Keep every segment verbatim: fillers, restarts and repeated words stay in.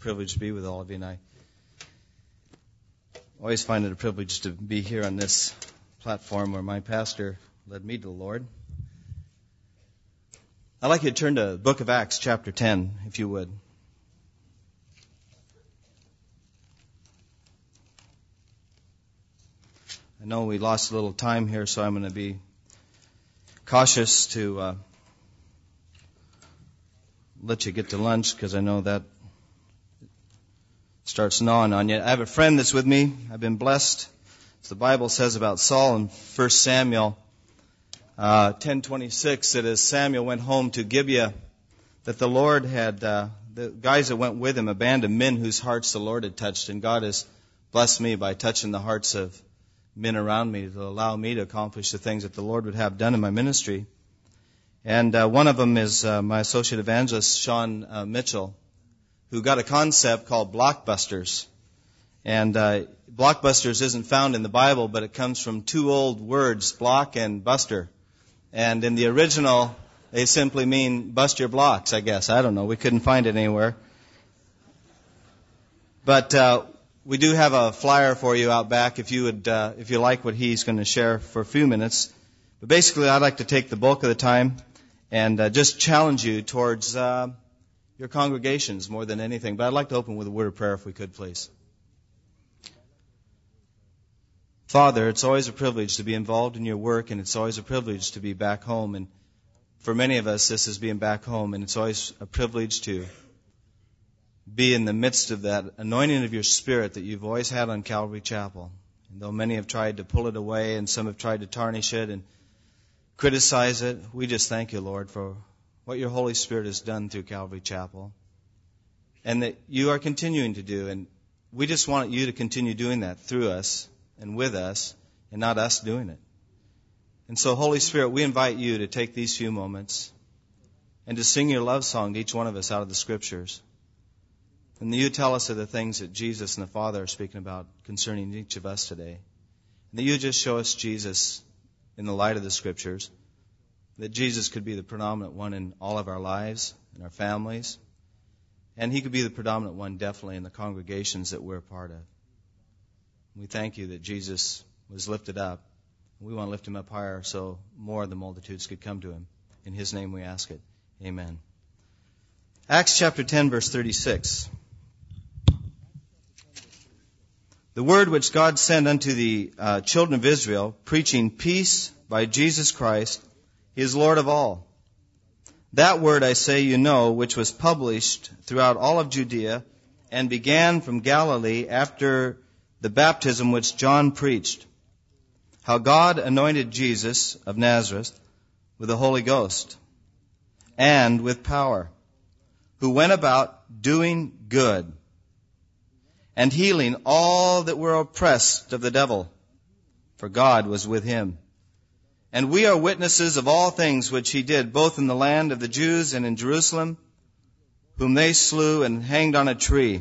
privilege to be with all of you, and I always find it a privilege to be here on this platform where my pastor led me to the Lord. I'd like you to turn to the book of Acts, chapter ten, if you would. I know we lost a little time here, so I'm going to be cautious to uh, let you get to lunch, because I know that starts gnawing on you. I have a friend that's with me. I've been blessed. As the Bible says about Saul in First Samuel uh, ten twenty-six, that as Samuel went home to Gibeah, that the Lord had, uh, the guys that went with him, a band of men whose hearts the Lord had touched. And God has blessed me by touching the hearts of men around me to allow me to accomplish the things that the Lord would have done in my ministry. And uh, one of them is uh, my associate evangelist, Sean uh, Mitchell, who got a concept called blockbusters. And uh, blockbusters isn't found in the Bible, but it comes from two old words, block and buster. And in the original, they simply mean bust your blocks, I guess. I don't know. We couldn't find it anywhere. But uh, we do have a flyer for you out back if you would, uh, if you like what he's going to share for a few minutes. But basically, I'd like to take the bulk of the time and uh, just challenge you towards uh, your congregations more than anything. But I'd like to open with a word of prayer, if we could, please. Father, it's always a privilege to be involved in your work, and it's always a privilege to be back home. And for many of us, this is being back home, and it's always a privilege to be in the midst of that anointing of your Spirit that you've always had on Calvary Chapel. And though many have tried to pull it away, and some have tried to tarnish it and criticize it, we just thank you, Lord, for what your Holy Spirit has done through Calvary Chapel, and that you are continuing to do. And we just want you to continue doing that through us and with us, and not us doing it. And so, Holy Spirit, we invite you to take these few moments and to sing your love song to each one of us out of the Scriptures. And that you tell us of the things that Jesus and the Father are speaking about concerning each of us today. And that you just show us Jesus in the light of the Scriptures, that Jesus could be the predominant one in all of our lives, in our families, and he could be the predominant one definitely in the congregations that we're a part of. We thank you that Jesus was lifted up. We want to lift him up higher so more of the multitudes could come to him. In his name we ask it. Amen. Acts chapter ten, verse thirty-six. The word which God sent unto the uh, children of Israel, preaching peace by Jesus Christ, he is Lord of all. That word, I say, you know, which was published throughout all of Judea and began from Galilee after the baptism which John preached, how God anointed Jesus of Nazareth with the Holy Ghost and with power, who went about doing good and healing all that were oppressed of the devil, for God was with him. And we are witnesses of all things which he did, both in the land of the Jews and in Jerusalem, whom they slew and hanged on a tree.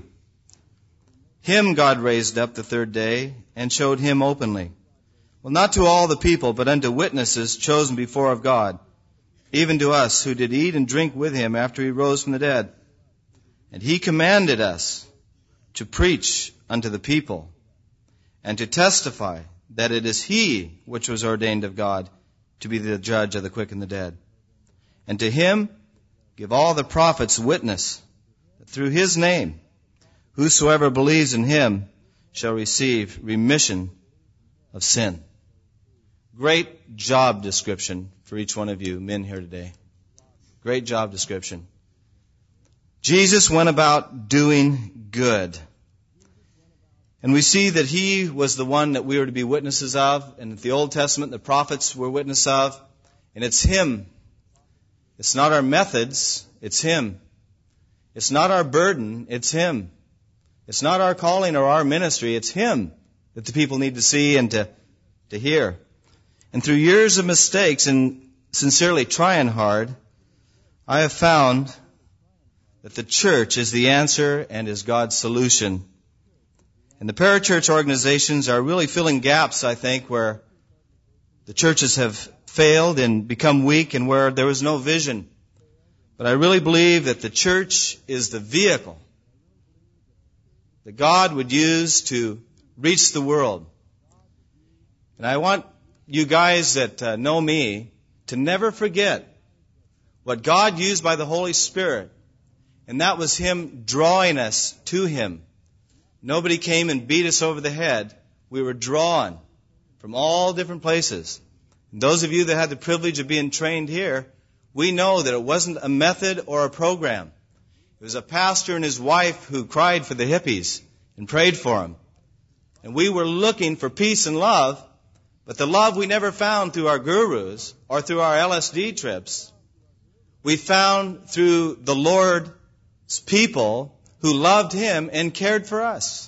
Him God raised up the third day and showed him openly. Well, not to all the people, but unto witnesses chosen before of God, even to us who did eat and drink with him after he rose from the dead. And he commanded us to preach unto the people and to testify that it is he which was ordained of God to be the judge of the quick and the dead. And to him give all the prophets witness that through his name whosoever believes in him shall receive remission of sin. Great job description for each one of you men here today. Great job description. Jesus went about doing good. And we see that he was the one that we were to be witnesses of. And the Old Testament, the prophets were witness of. And it's him. It's not our methods. It's him. It's not our burden. It's him. It's not our calling or our ministry. It's him that the people need to see and to, to hear. And through years of mistakes and sincerely trying hard, I have found that the church is the answer and is God's solution. And the parachurch organizations are really filling gaps, I think, where the churches have failed and become weak and where there was no vision. But I really believe that the church is the vehicle that God would use to reach the world. And I want you guys that uh, know me to never forget what God used by the Holy Spirit, and that was Him drawing us to Him. Nobody came and beat us over the head. We were drawn from all different places. And those of you that had the privilege of being trained here, we know that it wasn't a method or a program. It was a pastor and his wife who cried for the hippies and prayed for them. And we were looking for peace and love, but the love we never found through our gurus or through our L S D trips. We found through the Lord's people who loved Him and cared for us.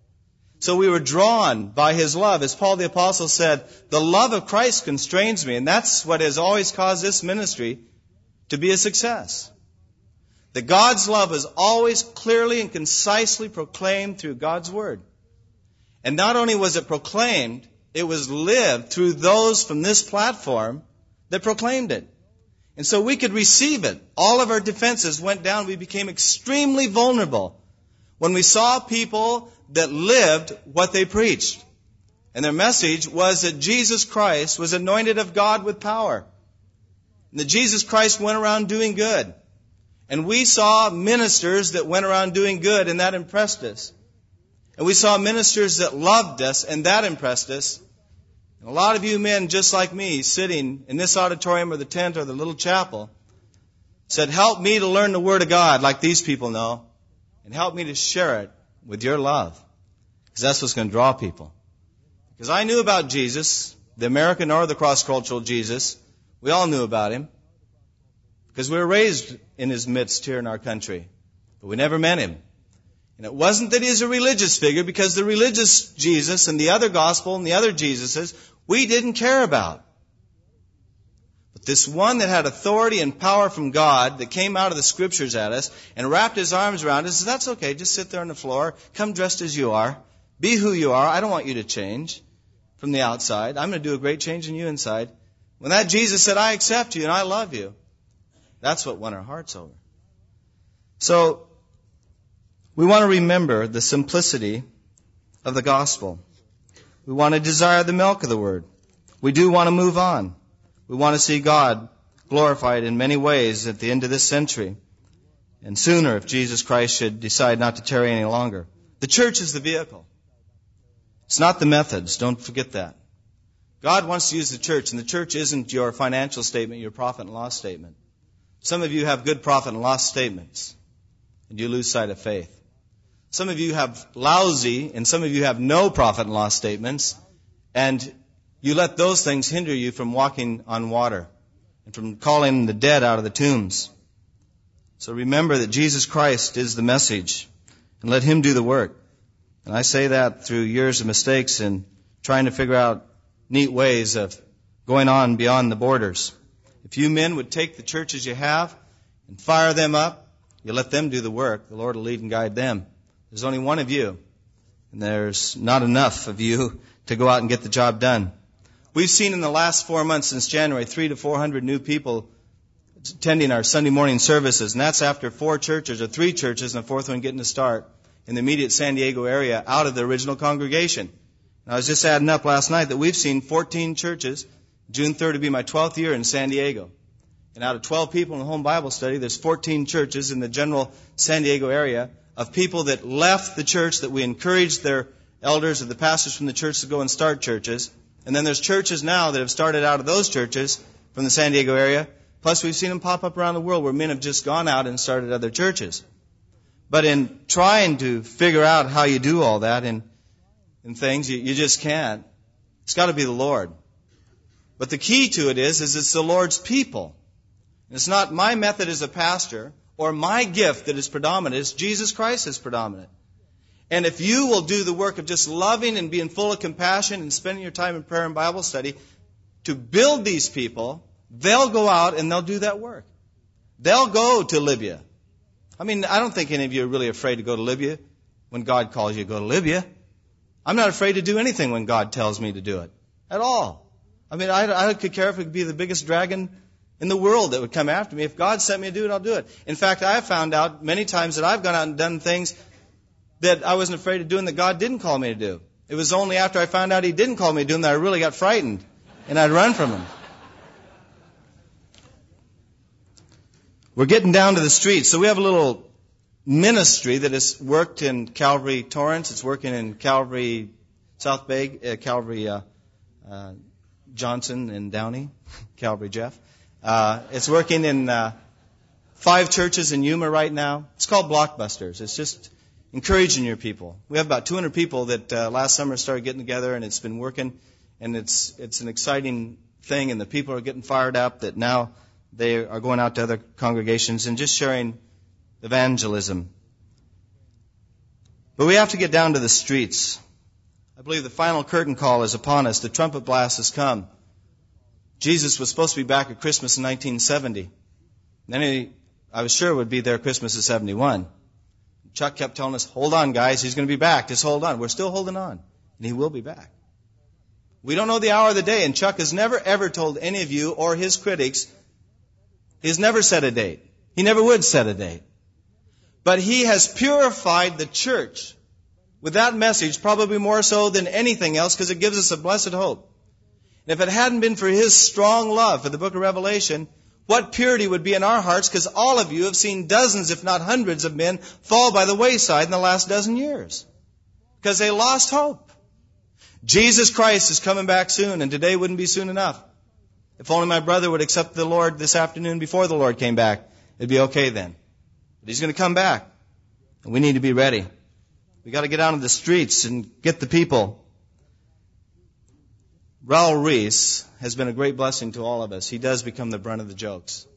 So we were drawn by His love. As Paul the Apostle said, the love of Christ constrains me. And that's what has always caused this ministry to be a success. That God's love is always clearly and concisely proclaimed through God's Word. And not only was it proclaimed, it was lived through those from this platform that proclaimed it. And so we could receive it. All of our defenses went down. We became extremely vulnerable when we saw people that lived what they preached. And their message was that Jesus Christ was anointed of God with power. And that Jesus Christ went around doing good. And we saw ministers that went around doing good, and that impressed us. And we saw ministers that loved us, and that impressed us. And a lot of you men, just like me, sitting in this auditorium or the tent or the little chapel, said, help me to learn the Word of God like these people know, and help me to share it with your love. Because that's what's going to draw people. Because I knew about Jesus, the American or the cross-cultural Jesus. We all knew about Him. Because we were raised in His midst here in our country. But we never met Him. And it wasn't that He's a religious figure, because the religious Jesus and the other gospel and the other Jesuses, we didn't care about. But this one that had authority and power from God, that came out of the Scriptures at us and wrapped His arms around us, said, that's okay, just sit there on the floor, come dressed as you are, be who you are, I don't want you to change from the outside, I'm going to do a great change in you inside. When that Jesus said, I accept you and I love you, that's what won our hearts over. So, we want to remember the simplicity of the gospel. We want to desire the milk of the Word. We do want to move on. We want to see God glorified in many ways at the end of this century. And sooner, if Jesus Christ should decide not to tarry any longer. The church is the vehicle. It's not the methods. Don't forget that. God wants to use the church, and the church isn't your financial statement, your profit and loss statement. Some of you have good profit and loss statements, and you lose sight of faith. Some of you have lousy, and some of you have no profit and loss statements, and you let those things hinder you from walking on water and from calling the dead out of the tombs. So remember that Jesus Christ is the message, and let Him do the work. And I say that through years of mistakes and trying to figure out neat ways of going on beyond the borders. If you men would take the churches you have and fire them up, you let them do the work, the Lord will lead and guide them. There's only one of you, and there's not enough of you to go out and get the job done. We've seen in the last four months since January, three to four hundred new people attending our Sunday morning services, and that's after four churches or three churches and a fourth one getting to start in the immediate San Diego area out of the original congregation. And I was just adding up last night that we've seen fourteen churches. June third will be my twelfth year in San Diego. And out of twelve people in the home Bible study, there's fourteen churches in the general San Diego area of people that left the church, that we encouraged their elders or the pastors from the church to go and start churches. And then there's churches now that have started out of those churches from the San Diego area. Plus we've seen them pop up around the world where men have just gone out and started other churches. But in trying to figure out how you do all that and, and things, you, you just can't. It's got to be the Lord. But the key to it is, is it's the Lord's people. It's not my method as a pastor or my gift that is predominant. It's Jesus Christ is predominant. And if you will do the work of just loving and being full of compassion and spending your time in prayer and Bible study to build these people, they'll go out and they'll do that work. They'll go to Libya. I mean, I don't think any of you are really afraid to go to Libya when God calls you to go to Libya. I'm not afraid to do anything when God tells me to do it. At all. I mean, I, I could care if it could be the biggest dragon in the world that would come after me. If God sent me to do it, I'll do it. In fact, I have found out many times that I've gone out and done things that I wasn't afraid of doing that God didn't call me to do. It was only after I found out He didn't call me to do them that I really got frightened, and I'd run from Him. We're getting down to the streets. So we have a little ministry that has worked in Calvary Torrance. It's working in Calvary South Bay, uh, Calvary uh, uh, Johnson and Downey, Calvary Jeff. Uh, it's working in uh, five churches in Yuma right now. It's called Blockbusters. It's just encouraging your people. We have about two hundred people that uh, last summer started getting together, and it's been working, and it's it's an exciting thing, and the people are getting fired up that now they are going out to other congregations and just sharing evangelism. But we have to get down to the streets. I believe the final curtain call is upon us. The trumpet blast has come. Jesus was supposed to be back at Christmas in nineteen seventy. Then he, I was sure, would be there Christmas of seventy-one. Chuck kept telling us, hold on, guys, he's going to be back. Just hold on. We're still holding on. And he will be back. We don't know the hour of the day, and Chuck has never, ever told any of you or his critics, he's never set a date. He never would set a date. But he has purified the church with that message, probably more so than anything else, because it gives us a blessed hope. And if it hadn't been for his strong love for the book of Revelation, what purity would be in our hearts, because all of you have seen dozens, if not hundreds, of men fall by the wayside in the last dozen years. Because they lost hope. Jesus Christ is coming back soon, and today wouldn't be soon enough. If only my brother would accept the Lord this afternoon before the Lord came back, it'd be okay then. But He's going to come back, and we need to be ready. We got to get out on the streets and get the people. Raul Reese has been a great blessing to all of us. He does become the brunt of the jokes.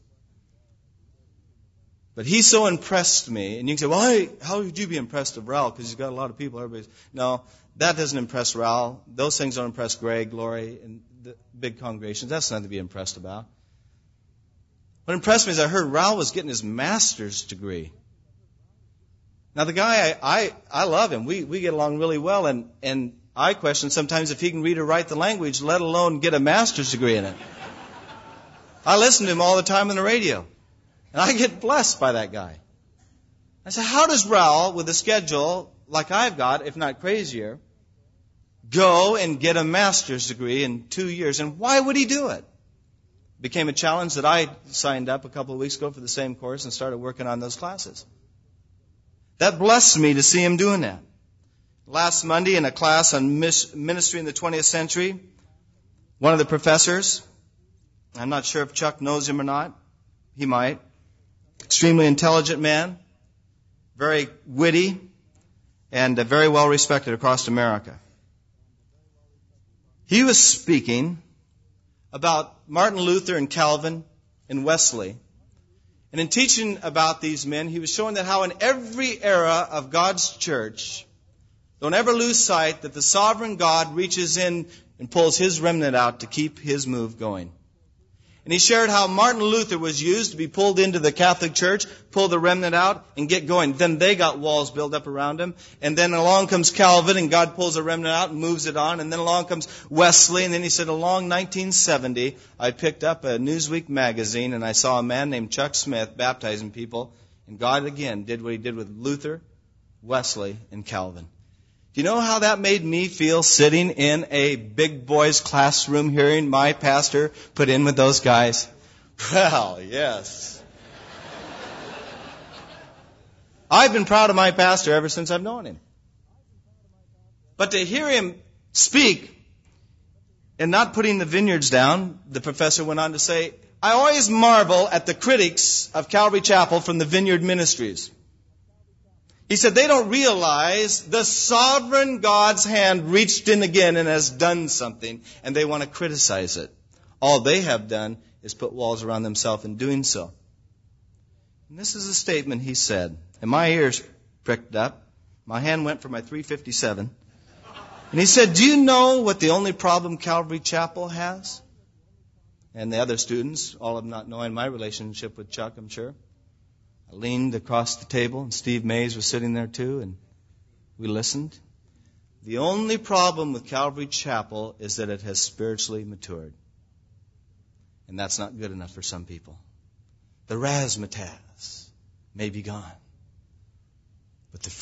But he so impressed me. And you can say, well, hey, how would you be impressed of Raul? Because he's got a lot of people. Everybody's... No, that doesn't impress Raul. Those things don't impress Greg, Lori, and the big congregations. That's nothing to be impressed about. What impressed me is I heard Raul was getting his master's degree. Now, the guy, I, I, I love him. We, we get along really well, and, and I question sometimes if he can read or write the language, let alone get a master's degree in it. I listen to him all the time on the radio, and I get blessed by that guy. I said, how does Raul, with a schedule like I've got, if not crazier, go and get a master's degree in two years? And why would he do it? It became a challenge that I signed up a couple of weeks ago for the same course and started working on those classes. That blessed me to see him doing that. Last Monday in a class on ministry in the twentieth century, one of the professors, I'm not sure if Chuck knows him or not, he might, extremely intelligent man, very witty, and uh, very well respected across America. He was speaking about Martin Luther and Calvin and Wesley. And in teaching about these men, he was showing that how in every era of God's church, don't ever lose sight that the sovereign God reaches in and pulls His remnant out to keep His move going. And he shared how Martin Luther was used to be pulled into the Catholic Church, pull the remnant out, and get going. Then they got walls built up around him. And then along comes Calvin, and God pulls the remnant out and moves it on. And then along comes Wesley. And then he said, along nineteen seventy, I picked up a Newsweek magazine, and I saw a man named Chuck Smith baptizing people. And God again did what He did with Luther, Wesley, and Calvin. Do you know how that made me feel sitting in a big boys classroom hearing my pastor put in with those guys? Well, yes. I've been proud of my pastor ever since I've known him. But to hear him speak and not putting the vineyards down, the professor went on to say, I always marvel at the critics of Calvary Chapel from the Vineyard Ministries. He said they don't realize the sovereign God's hand reached in again and has done something, and they want to criticize it. All they have done is put walls around themselves in doing so. And this is a statement he said, and my ears pricked up. My hand went for my three fifty-seven. And he said, do you know what the only problem Calvary Chapel has? And the other students, all of them not knowing my relationship with Chuck, I'm sure. I leaned across the table, and Steve Mays was sitting there too, and we listened. The only problem with Calvary Chapel is that it has spiritually matured. And that's not good enough for some people. The razzmatazz may be gone, but the fruit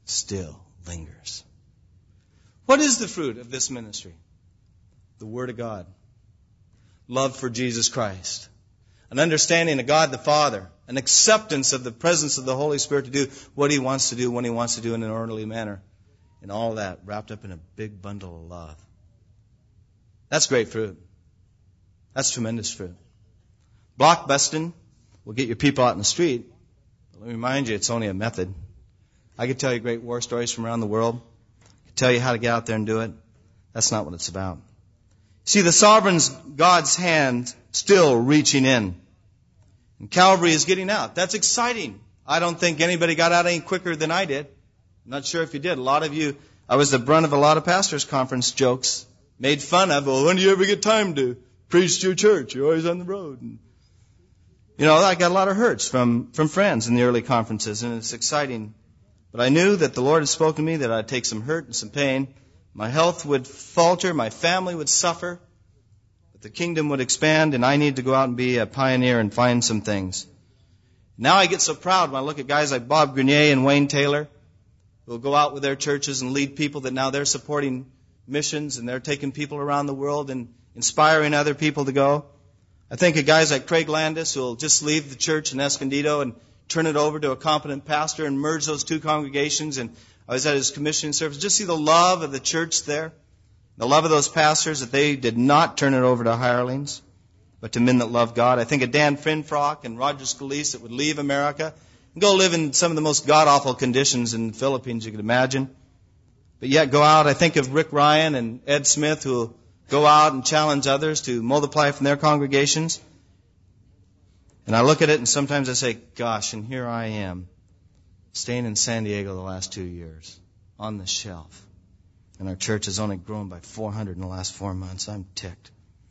still lingers. What is the fruit of this ministry? The Word of God. Love for Jesus Christ. An understanding of God the Father. An acceptance of the presence of the Holy Spirit to do what He wants to do when He wants to do in an orderly manner. And all that wrapped up in a big bundle of love. That's great fruit. That's tremendous fruit. Blockbusting will get your people out in the street. But let me remind you, it's only a method. I could tell you great war stories from around the world. I could tell you how to get out there and do it. That's not what it's about. See, the sovereign's God's hand still reaching in. And Calvary is getting out. That's exciting. I don't think anybody got out any quicker than I did. I'm not sure if you did. A lot of you, I was the brunt of a lot of pastors' conference jokes. Made fun of, well, when do you ever get time to preach to your church? You're always on the road. And, you know, I got a lot of hurts from, from friends in the early conferences, and it's exciting. But I knew that the Lord had spoken to me that I'd take some hurt and some pain. My health would falter, my family would suffer, but the kingdom would expand, and I need to go out and be a pioneer and find some things. Now I get so proud when I look at guys like Bob Grenier and Wayne Taylor, who will go out with their churches and lead people that now they're supporting missions and they're taking people around the world and inspiring other people to go. I think of guys like Craig Landis who will just leave the church in Escondido and turn it over to a competent pastor and merge those two congregations. And I was at his commissioning service. Just see the love of the church there. The love of those pastors that they did not turn it over to hirelings, but to men that love God. I think of Dan Finfrock and Roger Scalise that would leave America and go live in some of the most god-awful conditions in the Philippines you could imagine. But yet go out. I think of Rick Ryan and Ed Smith who will go out and challenge others to multiply from their congregations. And I look at it and sometimes I say, gosh, and here I am, staying in San Diego the last two years, on the shelf. And our church has only grown by four hundred in the last four months. I'm ticked.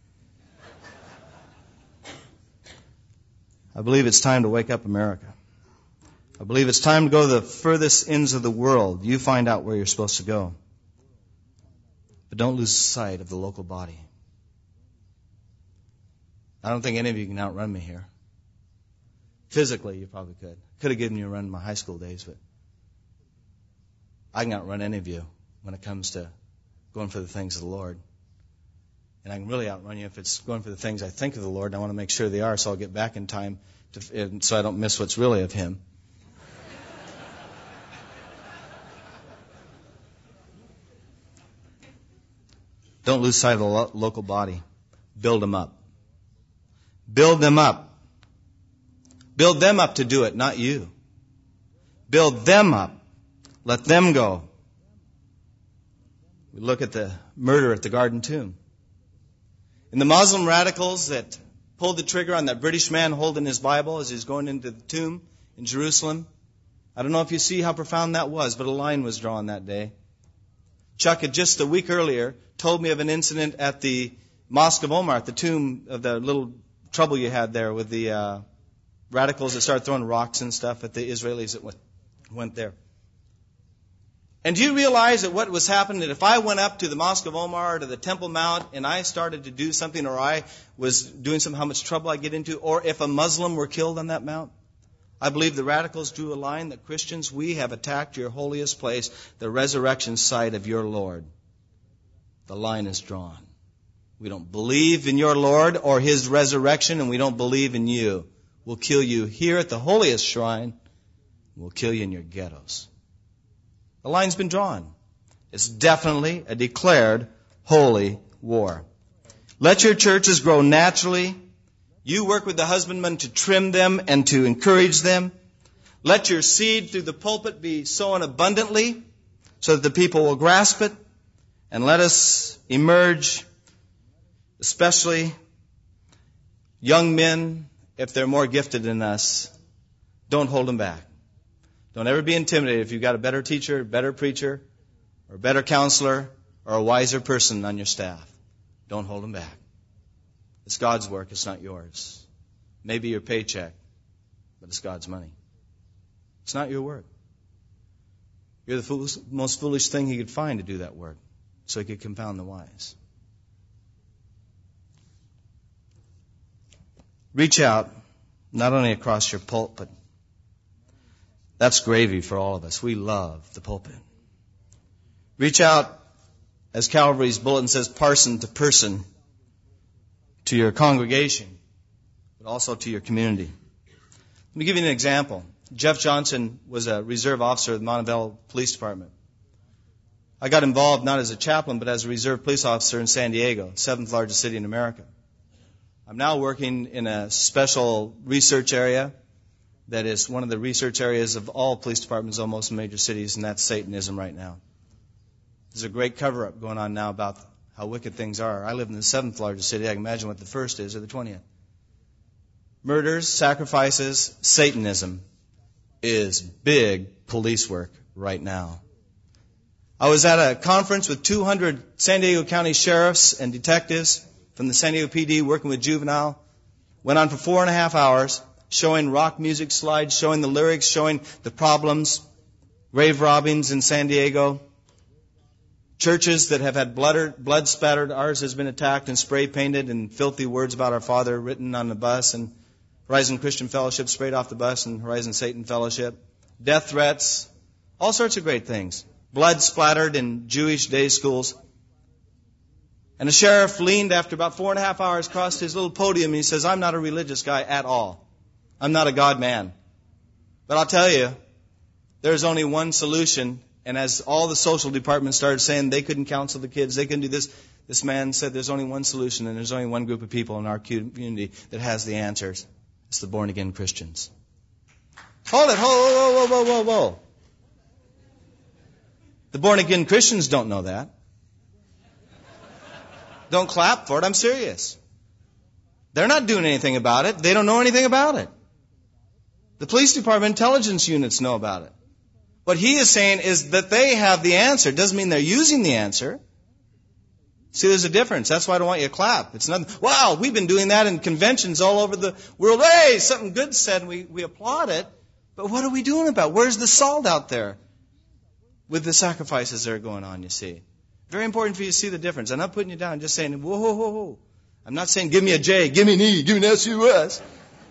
I believe it's time to wake up America. I believe it's time to go to the furthest ends of the world. You find out where you're supposed to go. But don't lose sight of the local body. I don't think any of you can outrun me here. Physically, you probably could. Could have given you a run in my high school days, but I can outrun any of you when it comes to going for the things of the Lord. And I can really outrun you if it's going for the things I think of the Lord, and I want to make sure they are, so I'll get back in time to, so I don't miss what's really of Him. Don't lose sight of the lo- local body. Build them up. Build them up. Build them up to do it, not you. Build them up. Let them go. We look at the murder at the Garden Tomb. And the Muslim radicals that pulled the trigger on that British man holding his Bible as he's going into the tomb in Jerusalem. I don't know if you see how profound that was, but a line was drawn that day. Chuck had just a week earlier told me of an incident at the Mosque of Omar, at the tomb of the little trouble you had there with the uh, radicals that started throwing rocks and stuff at the Israelis that went, went there. And do you realize that what was happening, that if I went up to the Mosque of Omar or to the Temple Mount and I started to do something, or I was doing something, how much trouble I get into, or if a Muslim were killed on that mount? I believe the radicals drew a line that Christians, we have attacked your holiest place, the resurrection site of your Lord. The line is drawn. We don't believe in your Lord or His resurrection, and we don't believe in you. We'll kill you here at the holiest shrine. We'll kill you in your ghettos. The line's been drawn. It's definitely a declared holy war. Let your churches grow naturally. You work with the husbandman to trim them and to encourage them. Let your seed through the pulpit be sown abundantly so that the people will grasp it. And let us emerge, especially young men, if they're more gifted than us. Don't hold them back. Don't ever be intimidated if you've got a better teacher, a better preacher, or a better counselor, or a wiser person on your staff. Don't hold them back. It's God's work, it's not yours. Maybe your paycheck, but it's God's money. It's not your work. You're the foolish, most foolish thing He could find to do that work, so He could confound the wise. Reach out, not only across your pulpit. That's gravy for all of us. We love the pulpit. Reach out, as Calvary's bulletin says, parson to person, to your congregation, but also to your community. Let me give you an example. Jeff Johnson was a reserve officer of the Montebello Police Department. I got involved not as a chaplain, but as a reserve police officer in San Diego, seventh largest city in America. I'm now working in a special research area that is one of the research areas of all police departments almost in major cities, and that's Satanism right now. There's a great cover-up going on now about how wicked things are. I live in the seventh largest city. I can imagine what the first is, or the twentieth. Murders, sacrifices, Satanism is big police work right now. I was at a conference with two hundred San Diego County sheriffs and detectives from the San Diego P D working with juvenile. Went on for four and a half hours, showing rock music slides, showing the lyrics, showing the problems, grave robbings in San Diego, churches that have had blood, blood spattered. Ours has been attacked and spray painted, and filthy words about our Father written on the bus, and Horizon Christian Fellowship sprayed off the bus, and Horizon Satan Fellowship. Death threats, all sorts of great things. Blood splattered in Jewish day schools. And the sheriff leaned after about four and a half hours across his little podium, and he says, I'm not a religious guy at all. I'm not a God man. But I'll tell you, there's only one solution. And as all the social departments started saying they couldn't counsel the kids, they couldn't do this, this man said there's only one solution, and there's only one group of people in our community that has the answers. It's the born-again Christians. Hold it. Whoa, whoa, whoa, whoa, whoa, whoa. The born-again Christians don't know that. Don't clap for it. I'm serious. They're not doing anything about it. They don't know anything about it. The police department intelligence units know about it. What he is saying is that they have the answer. It doesn't mean they're using the answer. See, there's a difference. That's why I don't want you to clap. It's nothing. Wow, we've been doing that in conventions all over the world. Hey, something good said, and we, we applaud it. But what are we doing about it? Where's the salt out there with the sacrifices that are going on, you see? Very important for you to see the difference. I'm not putting you down. I'm just saying, whoa, whoa, whoa, whoa. I'm not saying give me a J, give me an E, give me an S U S.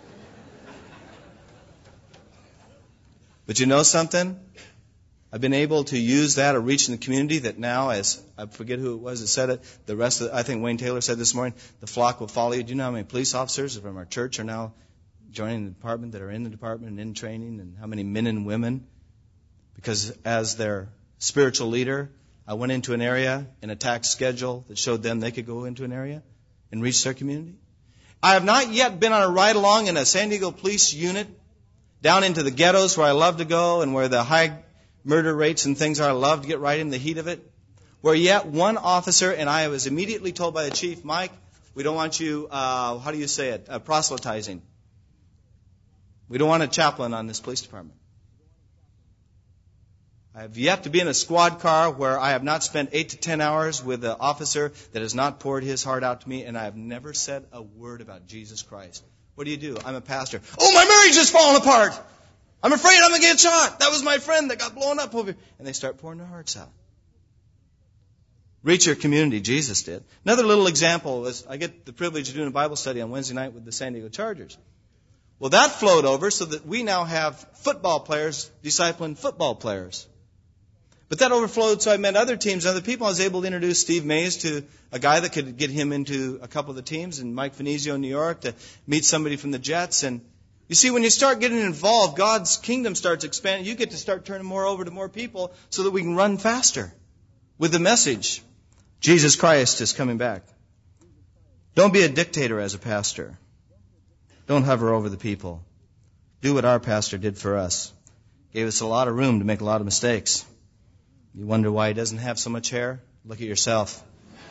But you know something? I've been able to use that or reach in the community that now, as I forget who it was that said it, the rest of it, I think Wayne Taylor said this morning, the flock will follow you. Do you know how many police officers from our church are now joining the department, that are in the department and in training, and how many men and women? Because as their spiritual leader, I went into an area in a tax schedule that showed them they could go into an area and reach their community. I have not yet been on a ride along in a San Diego police unit down into the ghettos where I love to go and where the high murder rates and things are. I love to get right in the heat of it. Where yet one officer, and I was immediately told by the chief, Mike, we don't want you, uh, how do you say it, uh, proselytizing. We don't want a chaplain on this police department. I have yet to be in a squad car where I have not spent eight to ten hours with an officer that has not poured his heart out to me, and I have never said a word about Jesus Christ. What do you do? I'm a pastor. Oh, my marriage is falling apart. I'm afraid I'm going to get shot. That was my friend that got blown up over here. And they start pouring their hearts out. Reach your community. Jesus did. Another little example is I get the privilege of doing a Bible study on Wednesday night with the San Diego Chargers. Well, that flowed over so that we now have football players discipling football players. But that overflowed, so I met other teams, other people. I was able to introduce Steve Mays to a guy that could get him into a couple of the teams, and Mike Venezio in New York to meet somebody from the Jets. And you see, when you start getting involved, God's kingdom starts expanding. You get to start turning more over to more people so that we can run faster with the message. Jesus Christ is coming back. Don't be a dictator as a pastor. Don't hover over the people. Do what our pastor did for us. Gave us a lot of room to make a lot of mistakes. You wonder why he doesn't have so much hair? Look at yourself.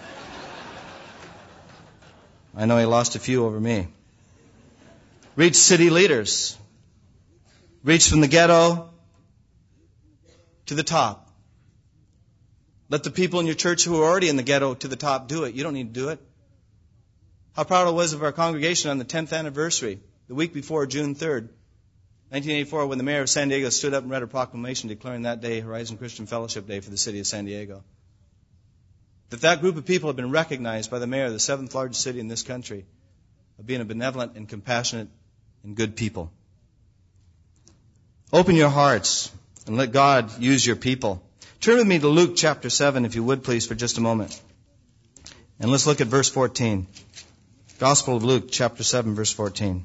I know he lost a few over me. Reach city leaders. Reach from the ghetto to the top. Let the people in your church who are already in the ghetto to the top do it. You don't need to do it. How proud I was of our congregation on the tenth anniversary, the week before June third, nineteen eighty-four, when the mayor of San Diego stood up and read a proclamation declaring that day Horizon Christian Fellowship Day for the city of San Diego. That that group of people have been recognized by the mayor of the seventh largest city in this country of being a benevolent and compassionate and good people. Open your hearts and let God use your people. Turn with me to Luke chapter seven, if you would, please, for just a moment. And let's look at verse fourteen. Gospel of Luke chapter seven, verse fourteen.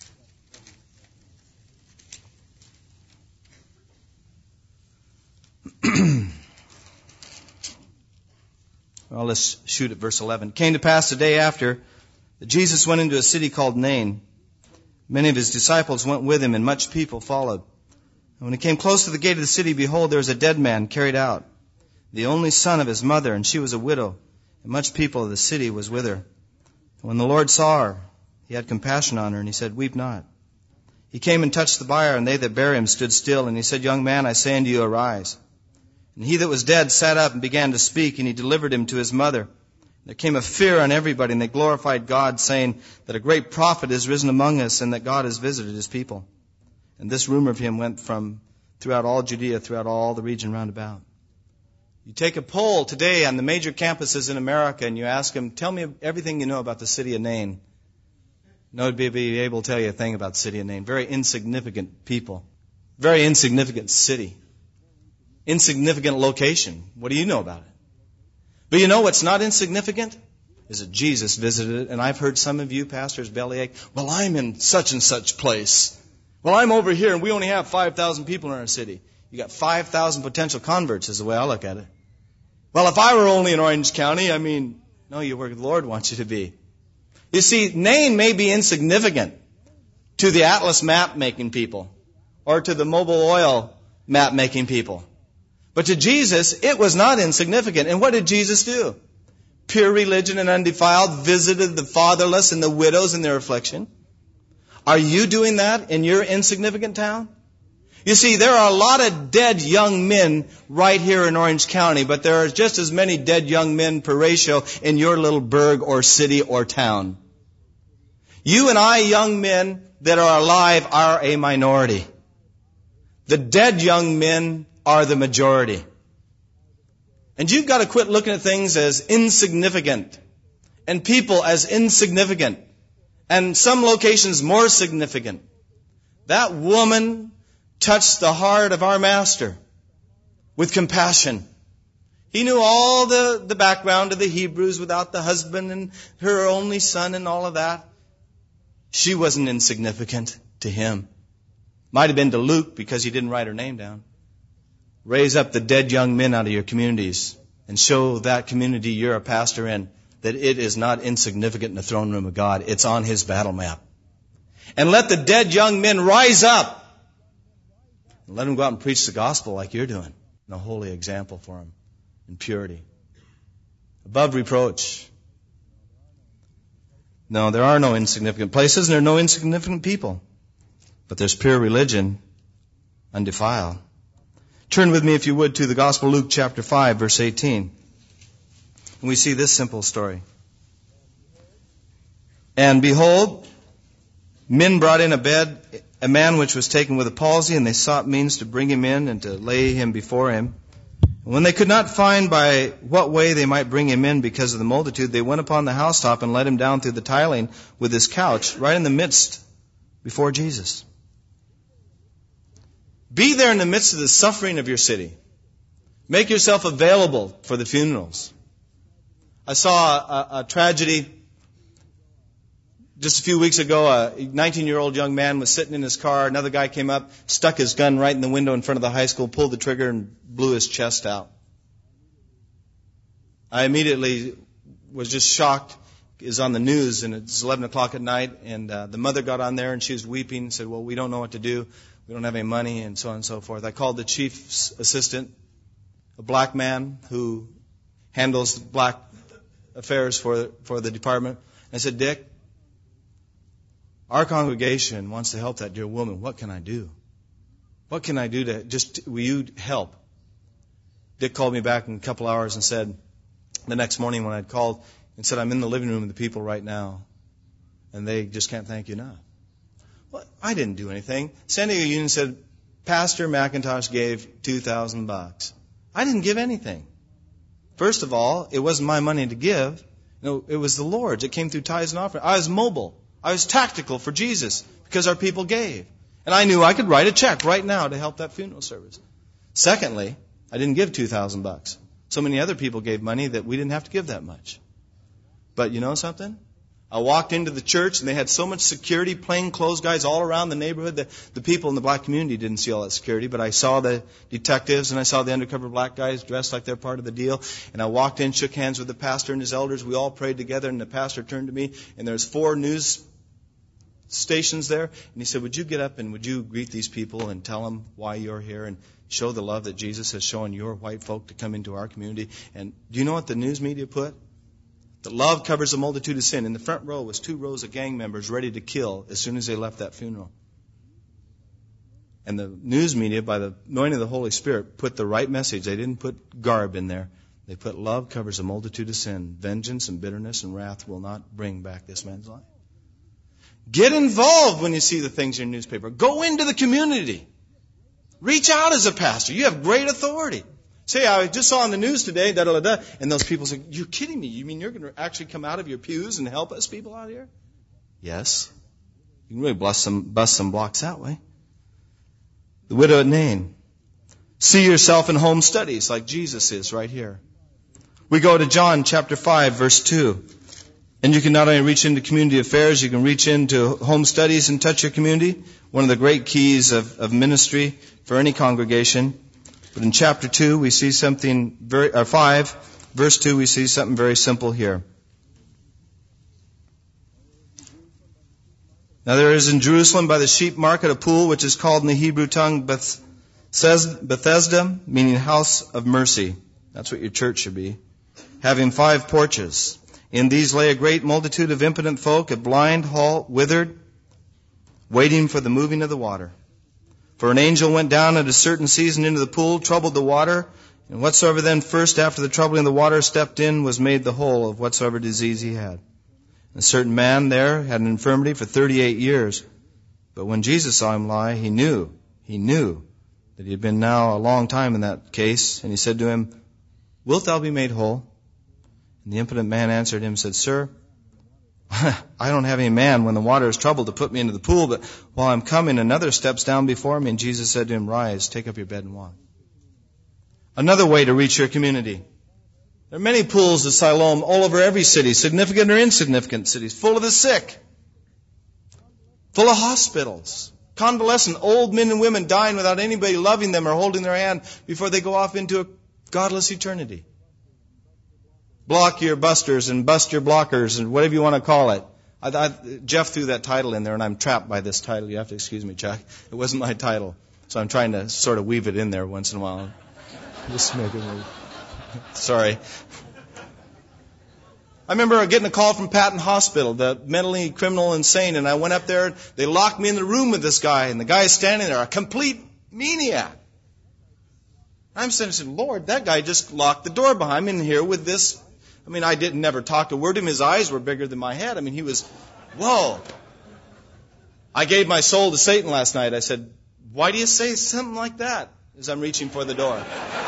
Well, let's shoot at verse eleven. It came to pass the day after that Jesus went into a city called Nain. Many of his disciples went with him, and much people followed. And when he came close to the gate of the city, behold, there was a dead man carried out, the only son of his mother, and she was a widow, and much people of the city was with her. And when the Lord saw her, he had compassion on her, and he said, Weep not. He came and touched the bier, and they that bare him stood still, and he said, Young man, I say unto you, arise. And he that was dead sat up and began to speak, and he delivered him to his mother. There came a fear on everybody, and they glorified God, saying that a great prophet is risen among us, and that God has visited his people. And this rumor of him went from throughout all Judea, throughout all the region round about. You take a poll today on the major campuses in America, and you ask them, tell me everything you know about the city of Nain. Nobody would be able to tell you a thing about the city of Nain. Very insignificant people. Very insignificant city. Insignificant location. What do you know about it? But you know what's not insignificant? Is that Jesus visited it. And I've heard some of you pastors bellyache, well, I'm in such and such place. Well, I'm over here and we only have five thousand people in our city. You got five thousand potential converts is the way I look at it. Well, if I were only in Orange County, I mean, no, you're where the Lord wants you to be. You see, Nain may be insignificant to the Atlas map-making people or to the Mobil Oil map-making people. But to Jesus, it was not insignificant. And what did Jesus do? Pure religion and undefiled, visited the fatherless and the widows in their affliction. Are you doing that in your insignificant town? You see, there are a lot of dead young men right here in Orange County, but there are just as many dead young men per ratio in your little burg or city or town. You and I, young men that are alive, are a minority. The dead young men are the majority. And you've got to quit looking at things as insignificant and people as insignificant and some locations more significant. That woman touched the heart of our Master with compassion. He knew all the, the background of the Hebrews without the husband and her only son and all of that. She wasn't insignificant to him. Might have been to Luke because he didn't write her name down. Raise up the dead young men out of your communities and show that community you're a pastor in that it is not insignificant in the throne room of God. It's on his battle map. And let the dead young men rise up. And let them go out and preach the gospel like you're doing. And a holy example for them in purity. Above reproach. No, there are no insignificant places and there are no insignificant people. But there's pure religion, undefiled. Turn with me, if you would, to the Gospel of Luke chapter five, verse eighteen. And we see this simple story. And behold, men brought in a bed, a man which was taken with a palsy, and they sought means to bring him in and to lay him before him. And when they could not find by what way they might bring him in because of the multitude, they went upon the housetop and let him down through the tiling with his couch right in the midst before Jesus. Be there in the midst of the suffering of your city. Make yourself available for the funerals. I saw a, a tragedy just a few weeks ago. A nineteen-year-old young man was sitting in his car. Another guy came up, stuck his gun right in the window in front of the high school, pulled the trigger, and blew his chest out. I immediately was just shocked. It was on the news, and it's eleven o'clock at night, and uh, the mother got on there, and she was weeping and said, well, we don't know what to do. We don't have any money, and so on and so forth. I called the chief's assistant, a black man who handles black affairs for, for the department. I said, Dick, our congregation wants to help that dear woman. What can I do? What can I do to just, will you help? Dick called me back in a couple hours and said, the next morning when I'd called, and said, I'm in the living room with the people right now, and they just can't thank you enough. Well, I didn't do anything. San Diego Union said, Pastor McIntosh gave two thousand bucks. I didn't give anything. First of all, it wasn't my money to give. No, it was the Lord's. It came through tithes and offerings. I was mobile. I was tactical for Jesus because our people gave. And I knew I could write a check right now to help that funeral service. Secondly, I didn't give two thousand bucks. So many other people gave money that we didn't have to give that much. But you know something? I walked into the church and they had so much security, plainclothes guys all around the neighborhood that the people in the black community didn't see all that security. But I saw the detectives and I saw the undercover black guys dressed like they're part of the deal. And I walked in, shook hands with the pastor and his elders. We all prayed together and the pastor turned to me and there's four news stations there. And he said, would you get up and would you greet these people and tell them why you're here and show the love that Jesus has shown your white folk to come into our community? And do you know what the news media put? That love covers a multitude of sin. In the front row was two rows of gang members ready to kill as soon as they left that funeral. And the news media, by the anointing of the Holy Spirit, put the right message. They didn't put garb in there. They put love covers a multitude of sin. Vengeance and bitterness and wrath will not bring back this man's life. Get involved when you see the things in your newspaper. Go into the community. Reach out as a pastor. You have great authority. Say, I just saw on the news today, da da da da, and those people say, you're kidding me. You mean you're going to actually come out of your pews and help us people out here? Yes. You can really bust some, bust some blocks that way. The widow at Nain. See yourself in home studies like Jesus is right here. We go to John chapter five, verse two. And you can not only reach into community affairs, you can reach into home studies and touch your community. One of the great keys of, of ministry for any congregation. But in chapter two, we see something very, or five, verse two, we see something very simple here. Now there is in Jerusalem by the sheep market a pool which is called in the Hebrew tongue Bethesda, meaning house of mercy. That's what your church should be. Having five porches. In these lay a great multitude of impotent folk, a blind, halt, withered, waiting for the moving of the water. For an angel went down at a certain season into the pool, troubled the water, and whatsoever then first after the troubling of the water stepped in was made the whole of whatsoever disease he had. And a certain man there had an infirmity for thirty-eight years. But when Jesus saw him lie, he knew, he knew that he had been now a long time in that case. And he said to him, wilt thou be made whole? And the impotent man answered him and said, Sir, I don't have any man when the water is troubled to put me into the pool, but while I'm coming, another steps down before me. And Jesus said to him, Rise, take up your bed and walk. Another way to reach your community. There are many pools of Siloam all over every city, significant or insignificant cities, full of the sick, full of hospitals, convalescent, old men and women dying without anybody loving them or holding their hand before they go off into a godless eternity. Block your busters and bust your blockers and whatever you want to call it. I, I, Jeff threw that title in there and I'm trapped by this title. You have to excuse me, Chuck. It wasn't my title. So I'm trying to sort of weave it in there once in a while. Just make it move. Sorry. I remember getting a call from Patton Hospital, the mentally criminal insane, and I went up there. They locked me in the room with this guy, and the guy is standing there, a complete maniac. I'm saying, Lord, that guy just locked the door behind me in here with this. I mean, I didn't never talk a word to him. His eyes were bigger than my head. I mean, he was, whoa. I gave my soul to Satan last night. I said, why do you say something like that as I'm reaching for the door?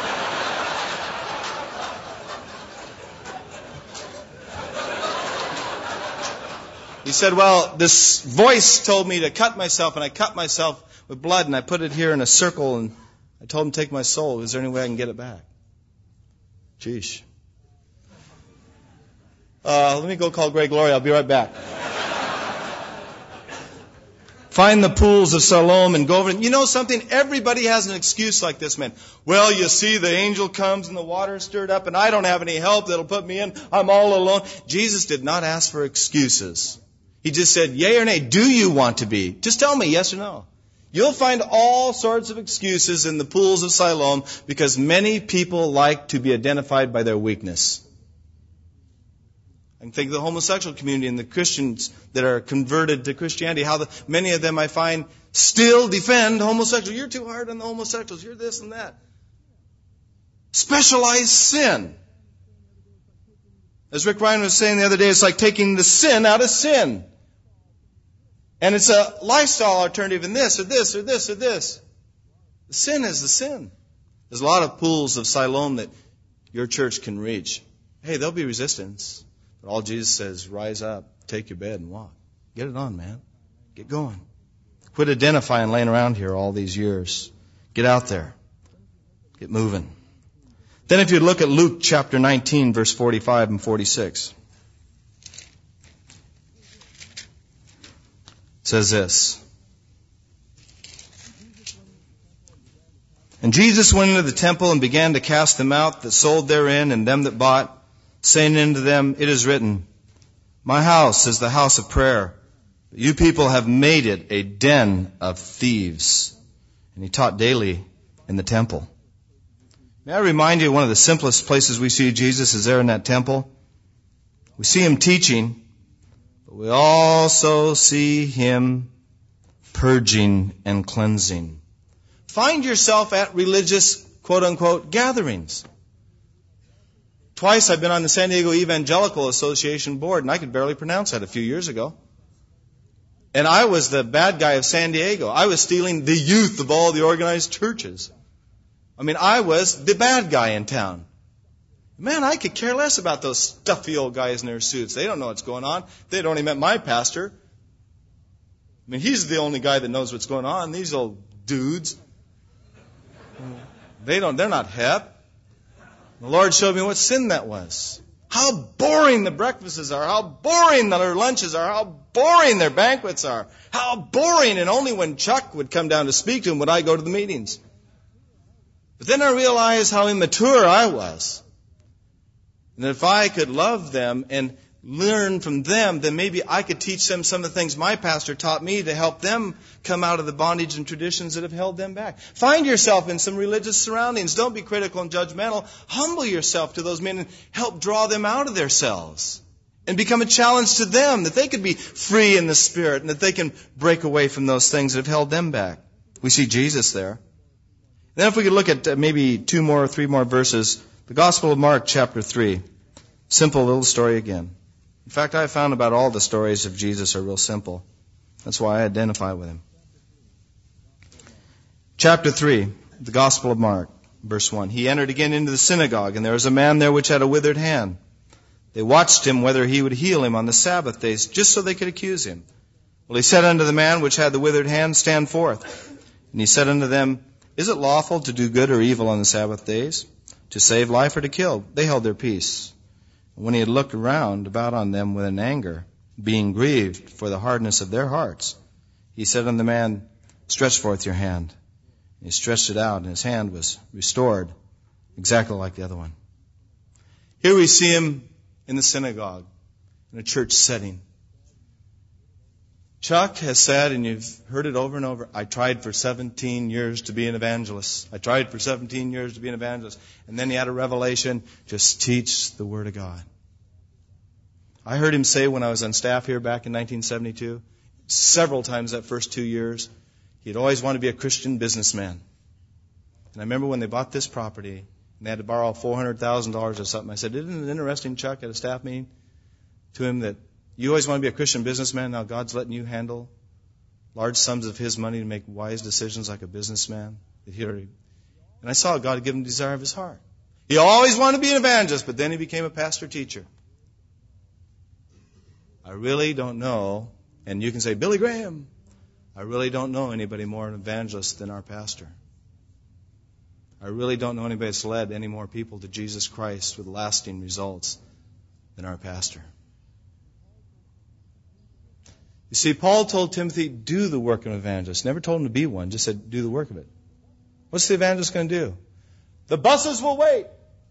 He said, well, this voice told me to cut myself, and I cut myself with blood, and I put it here in a circle, and I told him to take my soul. Is there any way I can get it back? Jeesh. Uh, let me go call Greg Laurie. I'll be right back. Find the pools of Siloam and go over. You know something? Everybody has an excuse like this, man. Well, you see, the angel comes and the water is stirred up, and I don't have any help that'll put me in. I'm all alone. Jesus did not ask for excuses. He just said, yea or nay, do you want to be? Just tell me yes or no. You'll find all sorts of excuses in the pools of Siloam because many people like to be identified by their weakness. I can think of the homosexual community and the Christians that are converted to Christianity, how the, many of them I find still defend homosexuals. You're too hard on the homosexuals. You're this and that. Specialized sin. As Rick Ryan was saying the other day, it's like taking the sin out of sin. And it's a lifestyle alternative in this or this or this or this. The sin is the sin. There's a lot of pools of Siloam that your church can reach. Hey, there'll be resistance. But all Jesus says, rise up, take your bed and walk. Get it on, man. Get going. Quit identifying laying around here all these years. Get out there. Get moving. Then if you look at Luke chapter nineteen, verse forty-five and forty-six. It says this. And Jesus went into the temple and began to cast them out that sold therein and them that bought, saying unto them, It is written, My house is the house of prayer. But you people have made it a den of thieves. And he taught daily in the temple. May I remind you, one of the simplest places we see Jesus is there in that temple. We see him teaching, but we also see him purging and cleansing. Find yourself at religious, quote-unquote, gatherings. Twice I've been on the San Diego Evangelical Association board, and I could barely pronounce that a few years ago. And I was the bad guy of San Diego. I was stealing the youth of all the organized churches. I mean, I was the bad guy in town. Man, I could care less about those stuffy old guys in their suits. They don't know what's going on. They'd only met my pastor. I mean, he's the only guy that knows what's going on. These old dudes, they don't, they're not hip. The Lord showed me what sin that was. How boring the breakfasts are. How boring their lunches are. How boring their banquets are. How boring. And only when Chuck would come down to speak to him would I go to the meetings. But then I realized how immature I was. And if I could love them and learn from them, then maybe I could teach them some of the things my pastor taught me to help them come out of the bondage and traditions that have held them back. Find yourself in some religious surroundings. Don't be critical and judgmental. Humble yourself to those men and help draw them out of their cells. And become a challenge to them that they could be free in the Spirit and that they can break away from those things that have held them back. We see Jesus there. Then if we could look at maybe two more or three more verses, the Gospel of Mark chapter three. Simple little story again. In fact, I found about all the stories of Jesus are real simple. That's why I identify with him. Chapter three, the Gospel of Mark, verse one. He entered again into the synagogue, and there was a man there which had a withered hand. They watched him whether he would heal him on the Sabbath days, just so they could accuse him. Well, he said unto the man which had the withered hand, Stand forth. And he said unto them, Is it lawful to do good or evil on the Sabbath days? To save life or to kill? They held their peace. When he had looked around about on them with an anger, being grieved for the hardness of their hearts, he said unto the man, Stretch forth your hand. And he stretched it out, and his hand was restored, exactly like the other one. Here we see him in the synagogue, in a church setting. Chuck has said, and you've heard it over and over, I tried for seventeen years to be an evangelist. I tried for seventeen years to be an evangelist. And then he had a revelation, just teach the Word of God. I heard him say when I was on staff here back in nineteen seventy-two, several times that first two years, he'd always wanted to be a Christian businessman. And I remember when they bought this property, and they had to borrow four hundred thousand dollars or something, I said, isn't it interesting, Chuck, at a staff meeting, to him that you always want to be a Christian businessman. Now God's letting you handle large sums of His money to make wise decisions like a businessman. And I saw God give him the desire of his heart. He always wanted to be an evangelist, but then he became a pastor teacher. I really don't know, and you can say, Billy Graham, I really don't know anybody more an evangelist than our pastor. I really don't know anybody that's led any more people to Jesus Christ with lasting results than our pastor. You see, Paul told Timothy, do the work of an evangelist. Never told him to be one, just said, do the work of it. What's the evangelist going to do? The buses will wait.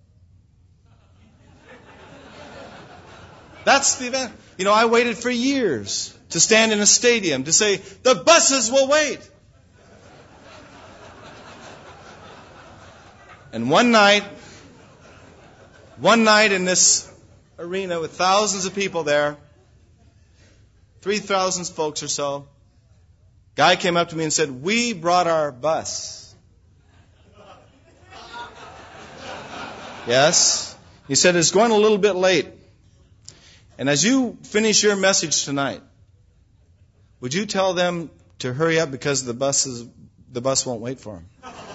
That's the event. You know, I waited for years to stand in a stadium to say, the buses will wait. And one night, one night in this arena with thousands of people there, three thousand folks or so, guy came up to me and said, we brought our bus. Yes. He said, it's going a little bit late. And as you finish your message tonight, would you tell them to hurry up because the bus is, the bus won't wait for them?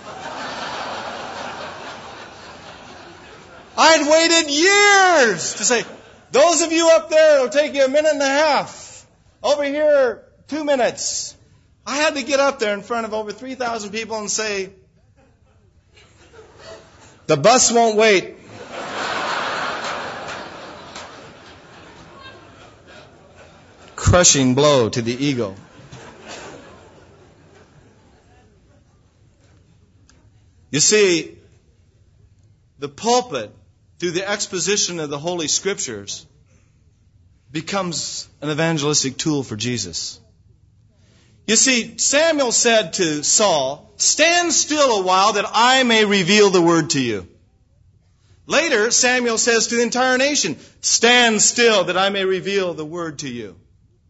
I'd waited years to say, those of you up there, it'll take you a minute and a half. Over here, two minutes. I had to get up there in front of over three thousand people and say, the bus won't wait. Crushing blow to the ego. You see, the pulpit, through the exposition of the Holy Scriptures, becomes an evangelistic tool for Jesus. You see, Samuel said to Saul, stand still a while that I may reveal the word to you. Later, Samuel says to the entire nation, stand still that I may reveal the word to you.